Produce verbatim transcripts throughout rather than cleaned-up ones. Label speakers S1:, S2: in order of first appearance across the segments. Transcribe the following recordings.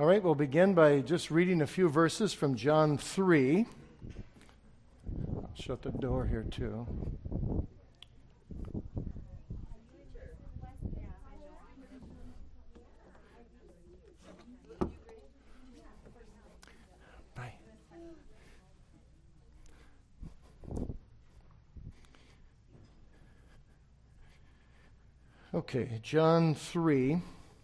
S1: All right, we'll begin by just reading a few verses from John three. I'll shut the door here too. Bye. Okay, John three.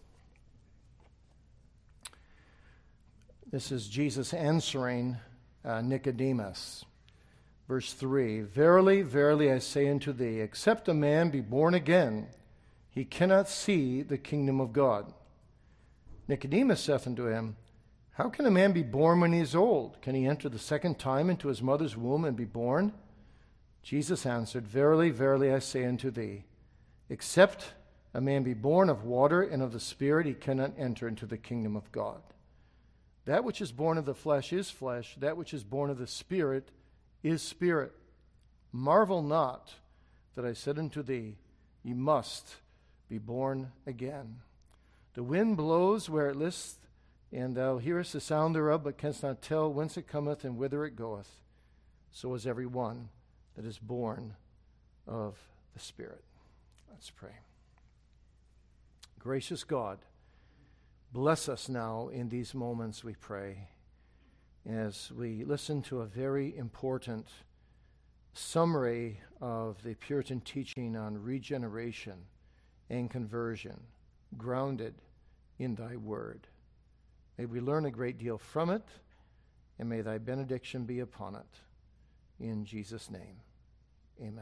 S1: This is Jesus answering uh, Nicodemus. Verse three, Verily, verily, I say unto thee, except a man be born again, he cannot see the kingdom of God. Nicodemus saith unto him, How can a man be born when he is old? Can he enter the second time into his mother's womb and be born? Jesus answered, Verily, verily, I say unto thee, except a man be born of water and of the Spirit, he cannot enter into the kingdom of God. That which is born of the flesh is flesh, that which is born of the Spirit is spirit. Marvel not that I said unto thee, Ye must be born again. The wind blows where it list, and thou hearest the sound thereof, but canst not tell whence it cometh and whither it goeth. So is every one that is born of the Spirit. Let's pray. Gracious God, bless us now in these moments, we pray, as we listen to a very important summary of the Puritan teaching on regeneration and conversion, grounded in thy word. May we learn a great deal from it, and may thy benediction be upon it. In Jesus' name, amen.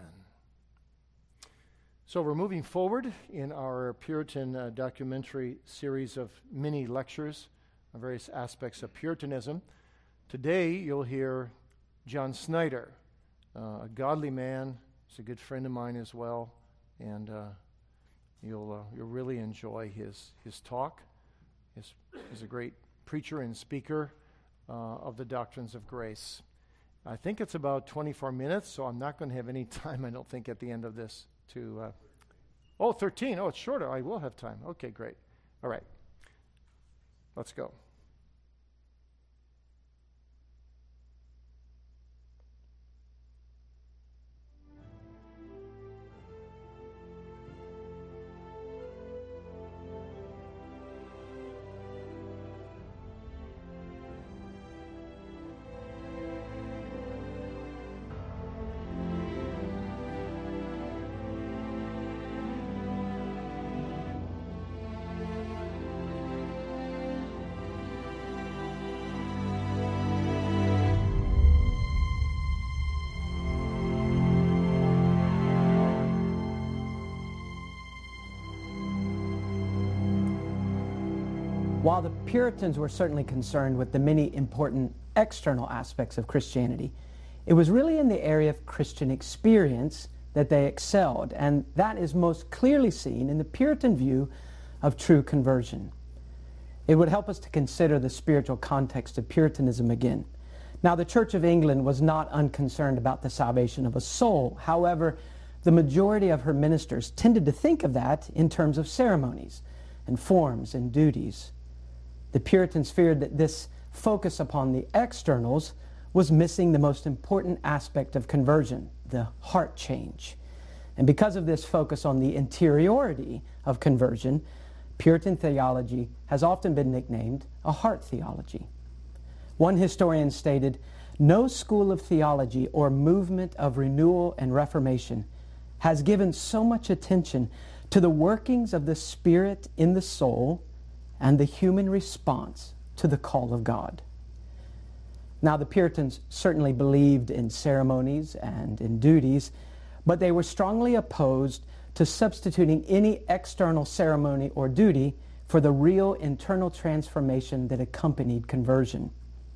S1: So we're moving forward in our Puritan uh, documentary series of mini lectures on various aspects of Puritanism. Today you'll hear John Snyder, uh, a godly man. He's a good friend of mine as well, and uh, you'll uh, you'll really enjoy his his talk. He's, he's a great preacher and speaker uh, of the doctrines of grace. I think it's about twenty-four minutes, so I'm not going to have any time, I don't think, at the end of this to, uh, oh, thirteen. Oh, it's shorter. I will have time. Okay, great. All right. Let's go.
S2: While the Puritans were certainly concerned with the many important external aspects of Christianity, it was really in the area of Christian experience that they excelled, and that is most clearly seen in the Puritan view of true conversion. It would help us to consider the spiritual context of Puritanism again. Now, the Church of England was not unconcerned about the salvation of a soul. However, the majority of her ministers tended to think of that in terms of ceremonies and forms and duties. The Puritans feared that this focus upon the externals was missing the most important aspect of conversion, the heart change. And because of this focus on the interiority of conversion, Puritan theology has often been nicknamed a heart theology. One historian stated, "No school of theology or movement of renewal and reformation has given so much attention to the workings of the Spirit in the soul and the human response to the call of God." Now, the Puritans certainly believed in ceremonies and in duties, but they were strongly opposed to substituting any external ceremony or duty for the real internal transformation that accompanied conversion.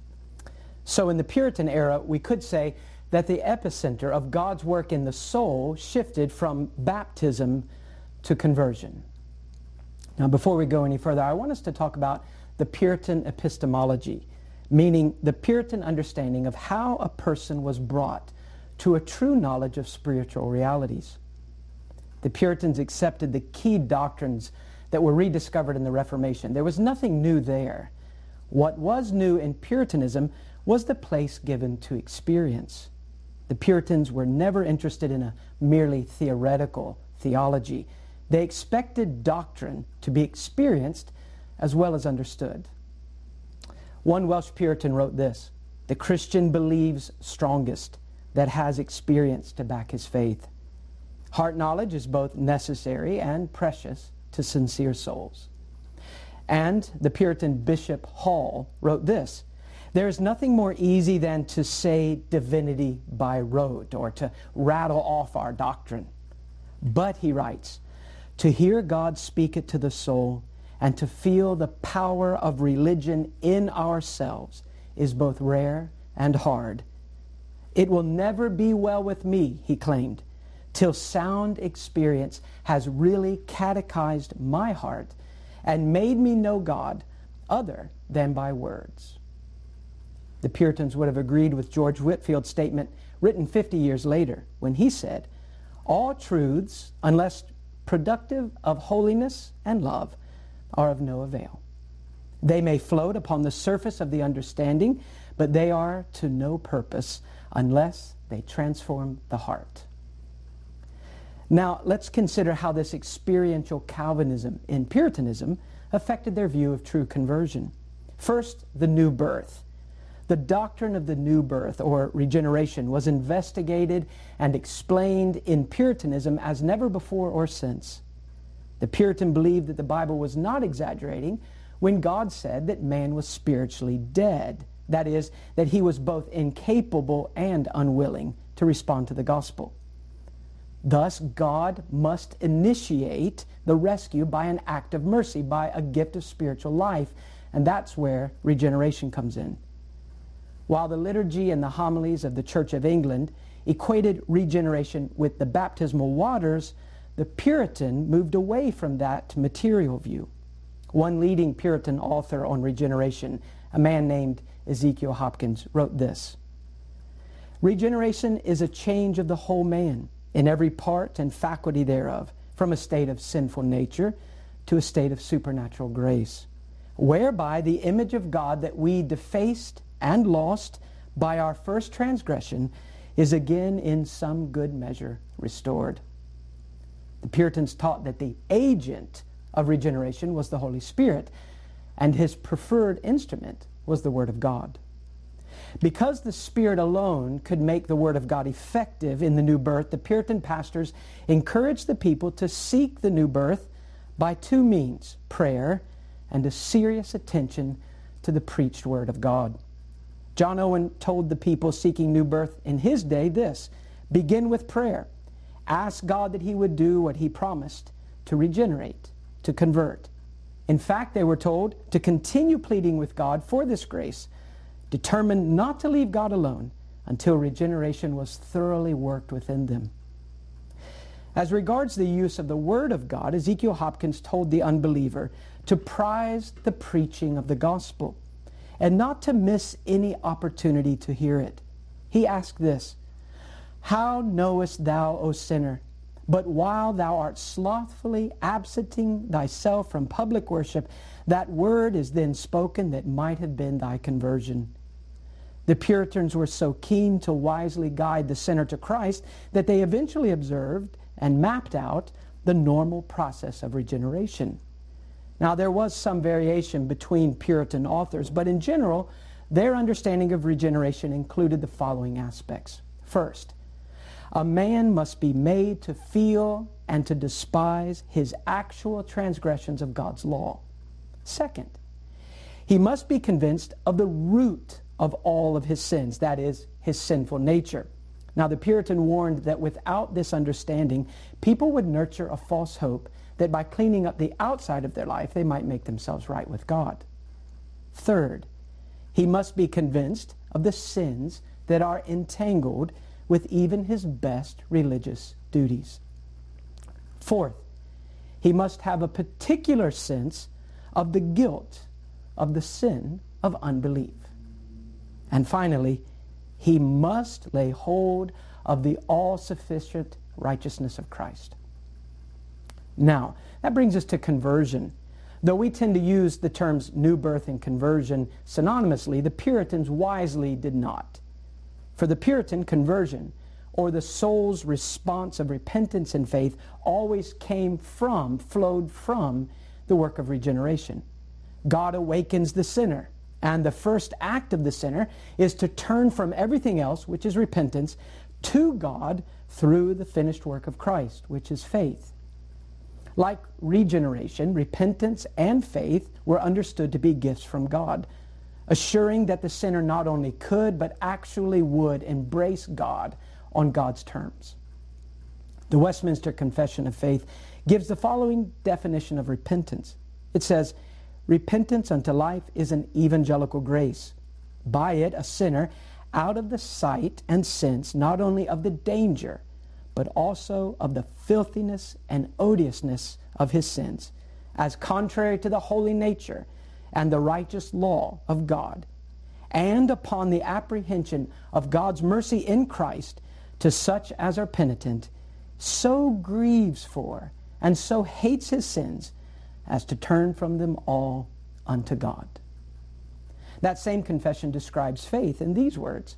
S2: So in the Puritan era, we could say that the epicenter of God's work in the soul shifted from baptism to conversion. Now, before we go any further, I want us to talk about the Puritan epistemology, meaning the Puritan understanding of how a person was brought to a true knowledge of spiritual realities. The Puritans accepted the key doctrines that were rediscovered in the Reformation. There was nothing new there. What was new in Puritanism was the place given to experience. The Puritans were never interested in a merely theoretical theology. They expected doctrine to be experienced as well as understood. One Welsh Puritan wrote this: "The Christian believes strongest that has experience to back his faith. Heart knowledge is both necessary and precious to sincere souls." And the Puritan Bishop Hall wrote this: "There is nothing more easy than to say divinity by rote or to rattle off our doctrine. But," he writes, "to hear God speak it to the soul and to feel the power of religion in ourselves is both rare and hard. It will never be well with me," he claimed, "till sound experience has really catechized my heart and made me know God other than by words." The Puritans would have agreed with George Whitefield's statement written fifty years later when he said, "All truths, unless productive of holiness and love, are of no avail. They may float upon the surface of the understanding, but they are to no purpose unless they transform the heart." Now, let's consider how this experiential Calvinism in Puritanism affected their view of true conversion. First, the new birth. The doctrine of the new birth, or regeneration, was investigated and explained in Puritanism as never before or since. The Puritan believed that the Bible was not exaggerating when God said that man was spiritually dead. That is, that he was both incapable and unwilling to respond to the gospel. Thus, God must initiate the rescue by an act of mercy, by a gift of spiritual life, and that's where regeneration comes in. While the liturgy and the homilies of the Church of England equated regeneration with the baptismal waters, the Puritan moved away from that material view. One leading Puritan author on regeneration, a man named Ezekiel Hopkins, wrote this: "Regeneration is a change of the whole man, in every part and faculty thereof, from a state of sinful nature to a state of supernatural grace, whereby the image of God that we defaced and lost by our first transgression is again in some good measure restored." The Puritans taught that the agent of regeneration was the Holy Spirit, and his preferred instrument was the Word of God. Because the Spirit alone could make the Word of God effective in the new birth, the Puritan pastors encouraged the people to seek the new birth by two means: prayer and a serious attention to the preached Word of God. John Owen told the people seeking new birth in his day this: "Begin with prayer. Ask God that He would do what He promised, to regenerate, to convert." In fact, they were told to continue pleading with God for this grace, determined not to leave God alone until regeneration was thoroughly worked within them. As regards the use of the Word of God, Ezekiel Hopkins told the unbeliever to prize the preaching of the gospel and not to miss any opportunity to hear it. He asked this: "How knowest thou, O sinner, but while thou art slothfully absenting thyself from public worship, that word is then spoken that might have been thy conversion?" The Puritans were so keen to wisely guide the sinner to Christ that they eventually observed and mapped out the normal process of regeneration. Now, there was some variation between Puritan authors, but in general, their understanding of regeneration included the following aspects. First, a man must be made to feel and to despise his actual transgressions of God's law. Second, he must be convinced of the root of all of his sins, that is, his sinful nature. Now, the Puritan warned that without this understanding, people would nurture a false hope that by cleaning up the outside of their life, they might make themselves right with God. Third, he must be convinced of the sins that are entangled with even his best religious duties. Fourth, he must have a particular sense of the guilt of the sin of unbelief. And finally, he must lay hold of the all-sufficient righteousness of Christ. Now, that brings us to conversion. Though we tend to use the terms new birth and conversion synonymously, the Puritans wisely did not. For the Puritan, conversion, or the soul's response of repentance and faith, always came from, flowed from, the work of regeneration. God awakens the sinner, and the first act of the sinner is to turn from everything else, which is repentance, to God through the finished work of Christ, which is faith. Like regeneration, repentance and faith were understood to be gifts from God, assuring that the sinner not only could, but actually would embrace God on God's terms. The Westminster Confession of Faith gives the following definition of repentance. It says, "Repentance unto life is an evangelical grace. By it, a sinner, out of the sight and sense not only of the danger, but also of the filthiness and odiousness of his sins, as contrary to the holy nature and the righteous law of God, and upon the apprehension of God's mercy in Christ to such as are penitent, so grieves for and so hates his sins as to turn from them all unto God." That same confession describes faith in these words.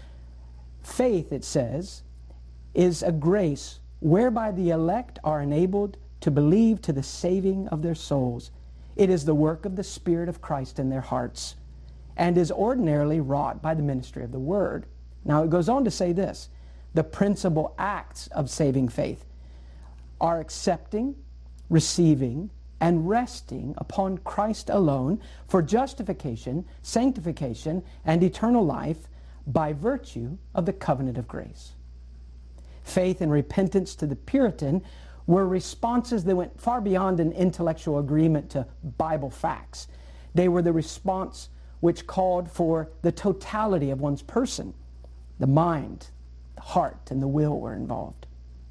S2: Faith, it says, is a grace whereby the elect are enabled to believe to the saving of their souls. It is the work of the Spirit of Christ in their hearts, and is ordinarily wrought by the ministry of the Word. Now it goes on to say this: the principal acts of saving faith are accepting, receiving, and resting upon Christ alone for justification, sanctification, and eternal life by virtue of the covenant of grace. Faith and repentance to the Puritan were responses that went far beyond an intellectual agreement to Bible facts. They were the response which called for the totality of one's person. The mind, the heart, and the will were involved.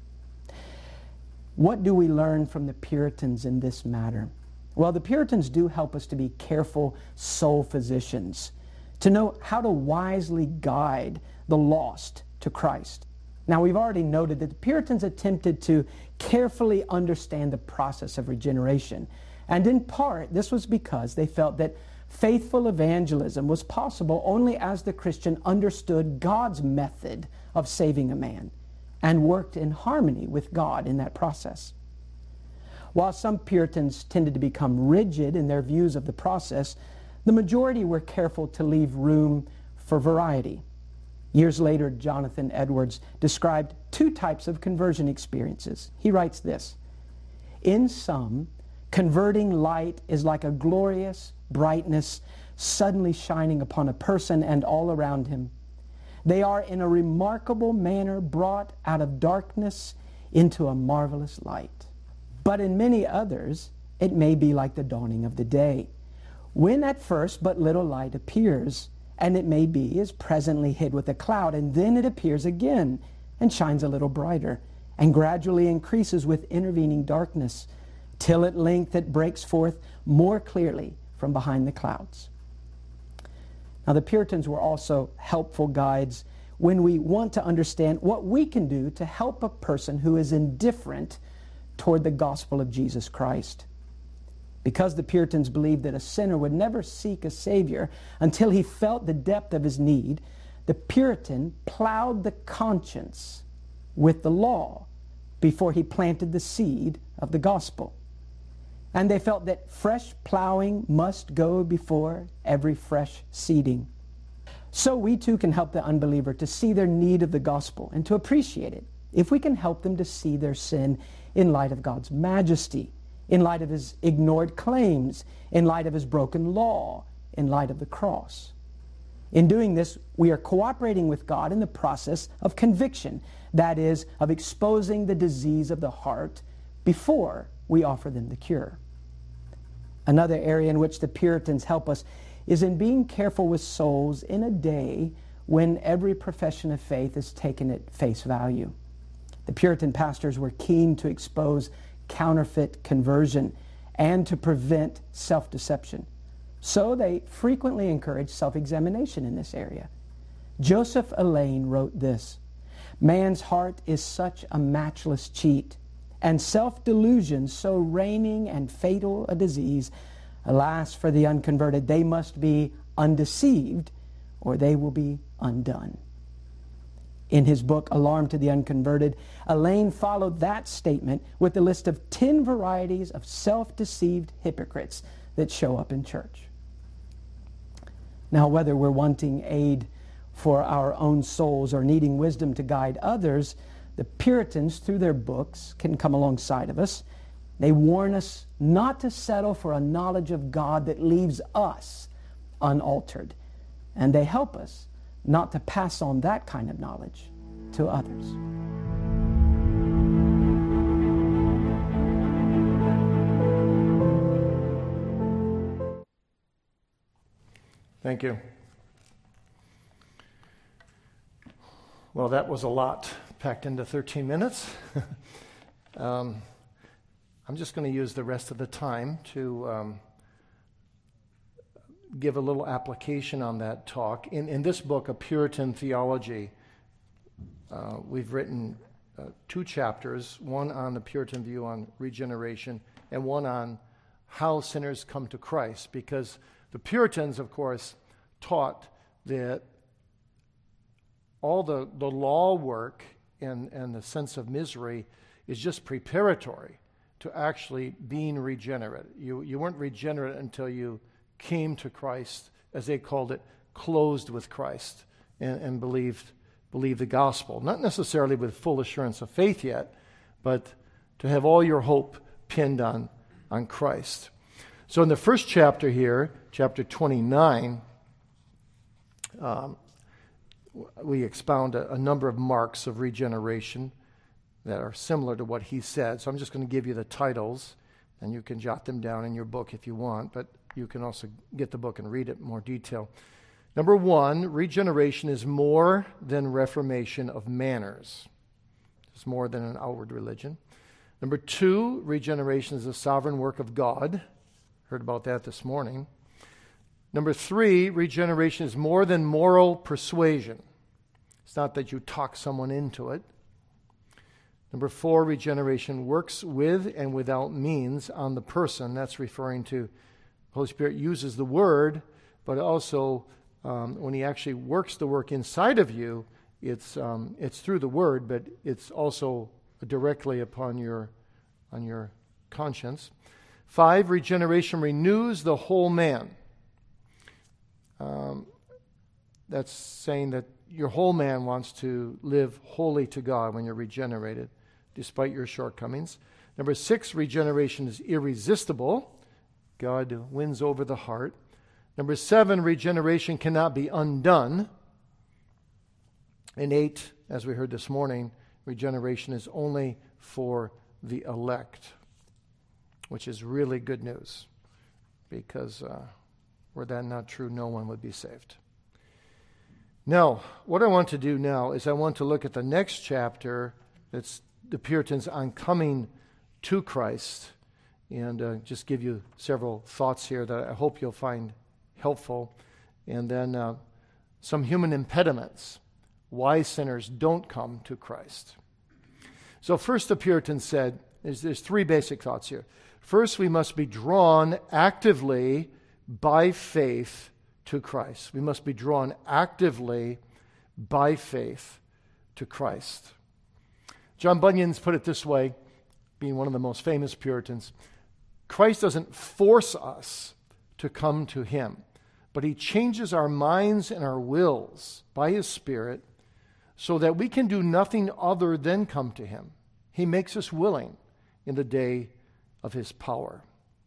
S2: What do we learn from the Puritans in this matter? Well, the Puritans do help us to be careful soul physicians, to know how to wisely guide the lost to Christ. Now, we've already noted that the Puritans attempted to carefully understand the process of regeneration. And in part, this was because they felt that faithful evangelism was possible only as the Christian understood God's method of saving a man and worked in harmony with God in that process. While some Puritans tended to become rigid in their views of the process, the majority were careful to leave room for variety. Years later, Jonathan Edwards described two types of conversion experiences. He writes this: "In some, converting light is like a glorious brightness suddenly shining upon a person and all around him. They are in a remarkable manner brought out of darkness into a marvelous light. But in many others, it may be like the dawning of the day, when at first but little light appears, and it may be is presently hid with a cloud, and then it appears again and shines a little brighter, and gradually increases with intervening darkness, till at length it breaks forth more clearly from behind the clouds." Now, the Puritans were also helpful guides when we want to understand what we can do to help a person who is indifferent toward the gospel of Jesus Christ. Because the Puritans believed that a sinner would never seek a Savior until he felt the depth of his need, the Puritan plowed the conscience with the law before he planted the seed of the gospel. And they felt that fresh plowing must go before every fresh seeding. So we too can help the unbeliever to see their need of the gospel and to appreciate it if we can help them to see their sin in light of God's majesty, in light of his ignored claims, in light of his broken law, in light of the cross. In doing this, we are cooperating with God in the process of conviction, that is, of exposing the disease of the heart before we offer them the cure. Another area in which the Puritans help us is in being careful with souls in a day when every profession of faith is taken at face value. The Puritan pastors were keen to expose counterfeit conversion and to prevent self-deception. So they frequently encouraged self-examination in this area. Joseph Alleine wrote this: "Man's heart is such a matchless cheat. and self-delusion so reigning and fatal a disease, alas, for the unconverted, they must be undeceived, or they will be undone. In his book, Alarm to the Unconverted, Elaine followed that statement with a list of ten varieties of self-deceived hypocrites that show up in church. Now, whether we're wanting aid for our own souls or needing wisdom to guide others, the Puritans, through their books, can come alongside of us. They warn us not to settle for a knowledge of God that leaves us unaltered. And they help us not to pass on that kind of knowledge to others.
S1: Thank you. Well, that was a lot packed into thirteen minutes. um, I'm just going to use the rest of the time to um, give a little application on that talk. In, in this book, A Puritan Theology, uh, we've written uh, two chapters, one on the Puritan view on regeneration and one on how sinners come to Christ, because the Puritans, of course, taught that all the, the law work and, and the sense of misery is just preparatory to actually being regenerate. You, you weren't regenerate until you came to Christ, as they called it, closed with Christ, and, and believed, believed the gospel. Not necessarily with full assurance of faith yet, but to have all your hope pinned on, on Christ. So in the first chapter here, chapter twenty-nine, um, we expound a, a number of marks of regeneration that are similar to what he said. So I'm just going to give you the titles, and you can jot them down in your book if you want, but you can also get the book and read it in more detail. Number one, regeneration is more than reformation of manners. It's more than an outward religion. Number two, regeneration is a sovereign work of God. Heard about that this morning. Number three, regeneration is more than moral persuasion. It's not that you talk someone into it. Number four, regeneration works with and without means on the person. That's referring to the Holy Spirit uses the word, but also um, when he actually works the work inside of you, it's um, it's through the word, but it's also directly upon your on your conscience. Five, regeneration renews the whole man. Um, that's saying that your whole man wants to live wholly to God when you're regenerated, despite your shortcomings. Number six, regeneration is irresistible. God wins over the heart. Number seven, regeneration cannot be undone. And eight, as we heard this morning, regeneration is only for the elect, which is really good news, because uh, were that not true, no one would be saved. Now, what I want to do now is I want to look at the next chapter, that's the Puritans on coming to Christ, and uh, just give you several thoughts here that I hope you'll find helpful, and then uh, some human impediments, why sinners don't come to Christ. So first, the Puritans said, is there's three basic thoughts here. First, we must be drawn actively by faith to Christ. We must be drawn actively by faith to Christ. John Bunyan's put it this way, being one of the most famous Puritans: Christ doesn't force us to come to him, but he changes our minds and our wills by his Spirit so that we can do nothing other than come to him. He makes us willing in the day of his power.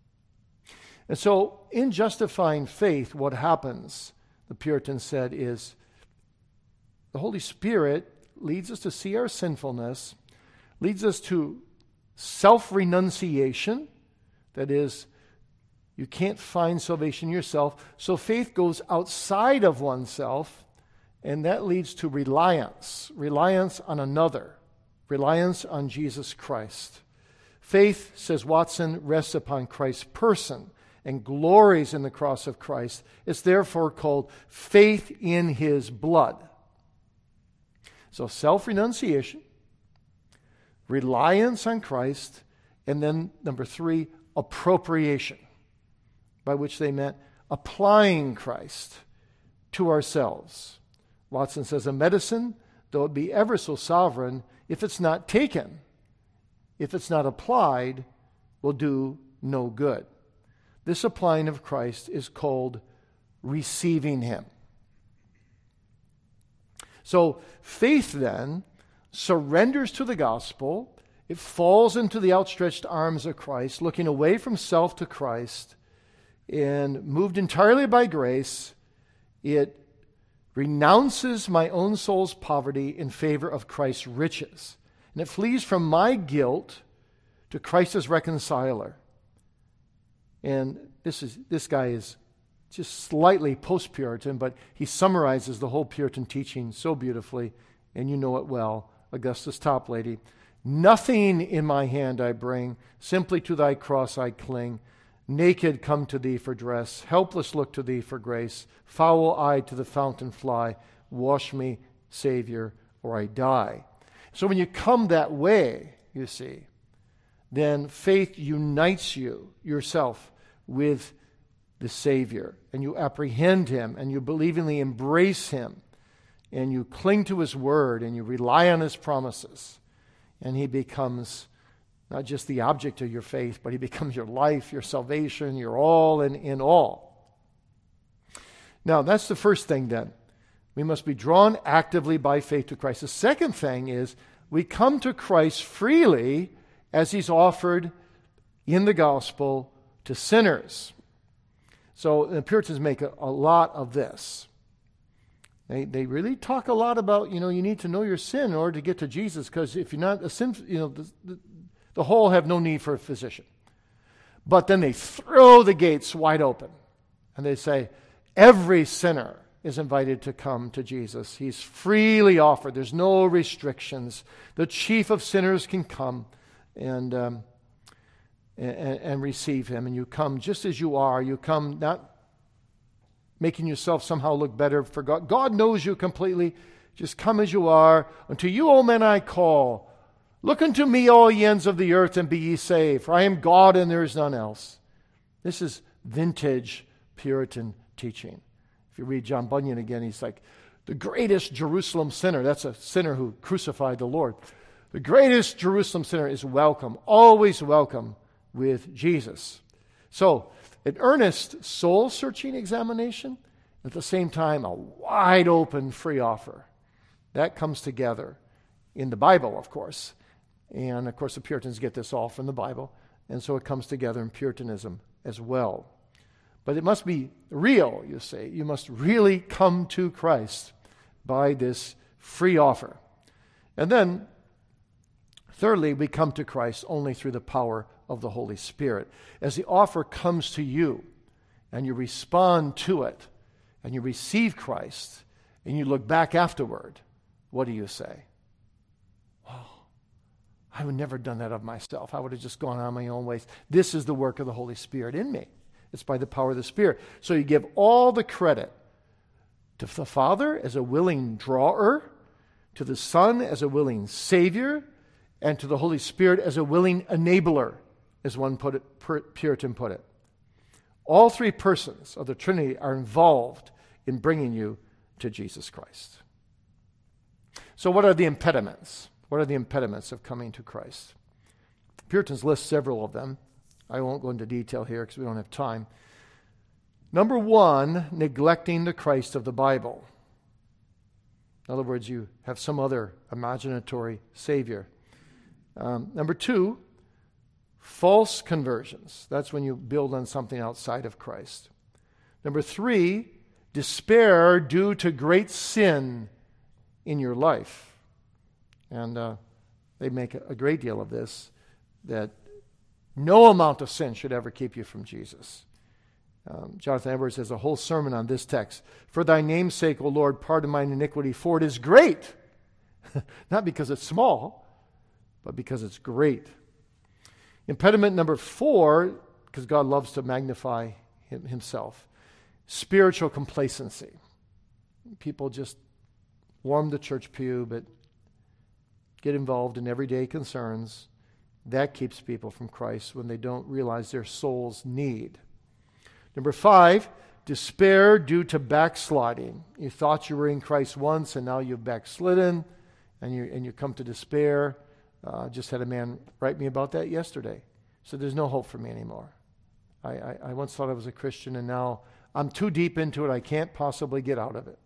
S1: And so in justifying faith, what happens, the Puritans said, is the Holy Spirit leads us to see our sinfulness, leads us to self-renunciation. That is, you can't find salvation yourself. So faith goes outside of oneself, and that leads to reliance, reliance on another, reliance on Jesus Christ. Faith, says Watson, rests upon Christ's person and glories in the cross of Christ. It's therefore called faith in his blood. So self-renunciation, reliance on Christ, and then number three, appropriation, by which they meant applying Christ to ourselves. Watson says, a medicine, though it be ever so sovereign, if it's not taken, if it's not applied, will do no good. This applying of Christ is called receiving him. So faith then surrenders to the gospel. It falls into the outstretched arms of Christ, looking away from self to Christ, and moved entirely by grace, it renounces my own soul's poverty in favor of Christ's riches. And it flees from my guilt to Christ as reconciler. And this is this guy is just slightly post-Puritan, but he summarizes the whole Puritan teaching so beautifully, and you know it well, Augustus Toplady. Nothing in my hand I bring, simply to thy cross I cling. Naked come to thee for dress, helpless look to thee for grace, foul-eyed to the fountain fly, wash me, Savior, or I die. So when you come that way, you see, then faith unites you, yourself, with the Savior, and you apprehend him, and you believingly embrace him, and you cling to his word, and you rely on his promises, and he becomes not just the object of your faith, but he becomes your life, your salvation, your all and in all. Now, that's the first thing then. We must be drawn actively by faith to Christ. The second thing is we come to Christ freely as he's offered in the gospel to sinners. So the Puritans make a, a lot of this. They they really talk a lot about, you know, you need to know your sin in order to get to Jesus, because if you're not a sin, you know, the, the, the whole have no need for a physician. But then they throw the gates wide open, and they say, every sinner is invited to come to Jesus. He's freely offered. There's no restrictions. The chief of sinners can come and, um, and, and receive him. And you come just as you are. You come not making yourself somehow look better for God. God knows you completely. Just come as you are. Unto you, O men, I call. Look unto me, all ye ends of the earth, and be ye saved. For I am God, and there is none else. This is vintage Puritan teaching. If you read John Bunyan again, he's like, the greatest Jerusalem sinner, that's a sinner who crucified the Lord. The greatest Jerusalem sinner is welcome, always welcome with Jesus. So, an earnest soul-searching examination, at the same time, a wide-open free offer. That comes together in the Bible, of course. And, of course, the Puritans get this all from the Bible. And so it comes together in Puritanism as well. But it must be real, you see. You must really come to Christ by this free offer. And then, thirdly, we come to Christ only through the power of the Holy Spirit. As the offer comes to you, and you respond to it, and you receive Christ, and you look back afterward, what do you say? Oh, I would never have done that of myself. I would have just gone on my own ways. This is the work of the Holy Spirit in me. It's by the power of the Spirit. So you give all the credit to the Father as a willing drawer, to the Son as a willing Savior, and to the Holy Spirit as a willing enabler, as one put it, Puritan put it. All three persons of the Trinity are involved in bringing you to Jesus Christ. So what are the impediments? What are the impediments of coming to Christ? Puritans list several of them. I won't go into detail here because we don't have time. Number one, neglecting the Christ of the Bible. In other words, you have some other imaginatory Savior. Um, number two, false conversions. That's when you build on something outside of Christ. Number three, despair due to great sin in your life. And uh, they make a, a great deal of this, that no amount of sin should ever keep you from Jesus. Um, Jonathan Edwards has a whole sermon on this text. For thy name's sake, O Lord, pardon mine iniquity, for it is great. Not because it's small, but because it's great. Impediment number four, because God loves to magnify him, himself, spiritual complacency. People just warm the church pew, but get involved in everyday concerns. That keeps people from Christ when they don't realize their soul's need. Number five, despair due to backsliding. You thought you were in Christ once and now you've backslidden and you, and you come to despair. Uh, just had a man write me about that yesterday. So there's no hope for me anymore. I, I, I once thought I was a Christian and now I'm too deep into it. I can't possibly get out of it.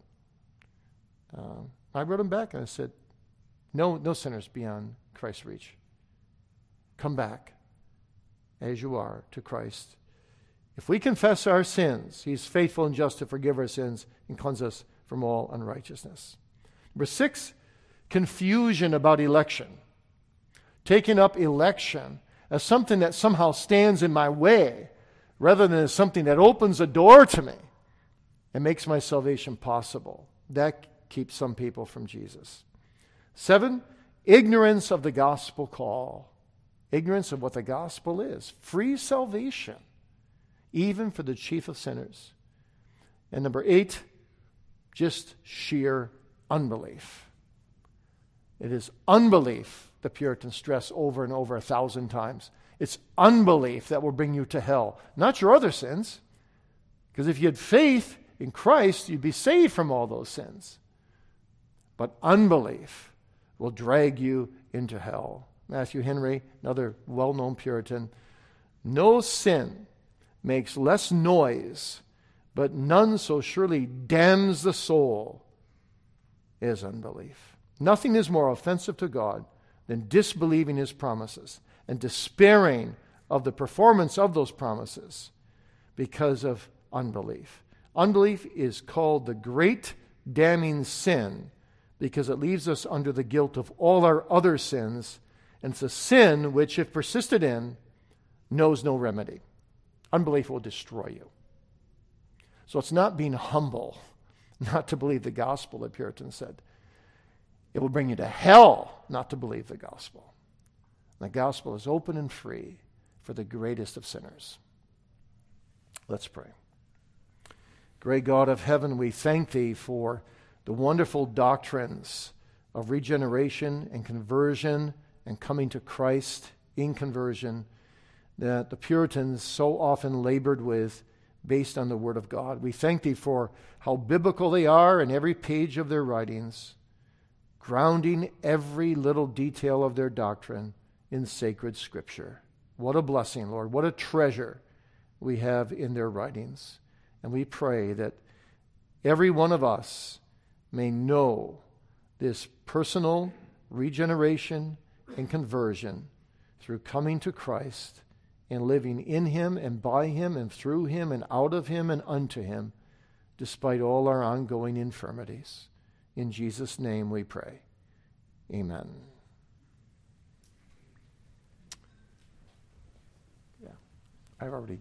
S1: Uh, I wrote him back and I said, no, no sinners beyond Christ's reach. Come back as you are to Christ. If we confess our sins, He's faithful and just to forgive our sins and cleanse us from all unrighteousness. Number six, confusion about election. Taking up election as something that somehow stands in my way rather than as something that opens a door to me and makes my salvation possible. That keeps some people from Jesus. Seven, ignorance of the gospel call. Ignorance of what the gospel is. Free salvation, even for the chief of sinners. And number eight, just sheer unbelief. It is unbelief, the Puritans stress over and over a thousand times. It's unbelief that will bring you to hell, not your other sins. Because if you had faith in Christ, you'd be saved from all those sins. But unbelief will drag you into hell. Matthew Henry, another well-known Puritan, no sin makes less noise, but none so surely damns the soul as unbelief. Nothing is more offensive to God than disbelieving His promises and despairing of the performance of those promises because of unbelief. Unbelief is called the great damning sin because it leaves us under the guilt of all our other sins. And it's a sin which, if persisted in, knows no remedy. Unbelief will destroy you. So it's not being humble not to believe the gospel, the Puritans said. It will bring you to hell not to believe the gospel. The gospel is open and free for the greatest of sinners. Let's pray. Great God of heaven, we thank Thee for the wonderful doctrines of regeneration and conversion and coming to Christ in conversion that the Puritans so often labored with based on the Word of God. We thank Thee for how biblical they are in every page of their writings, grounding every little detail of their doctrine in sacred Scripture. What a blessing, Lord. What a treasure we have in their writings. And we pray that every one of us may know this personal regeneration and conversion through coming to Christ and living in Him and by Him and through Him and out of Him and unto Him, despite all our ongoing infirmities. In Jesus' name we pray. Amen. Yeah, I've already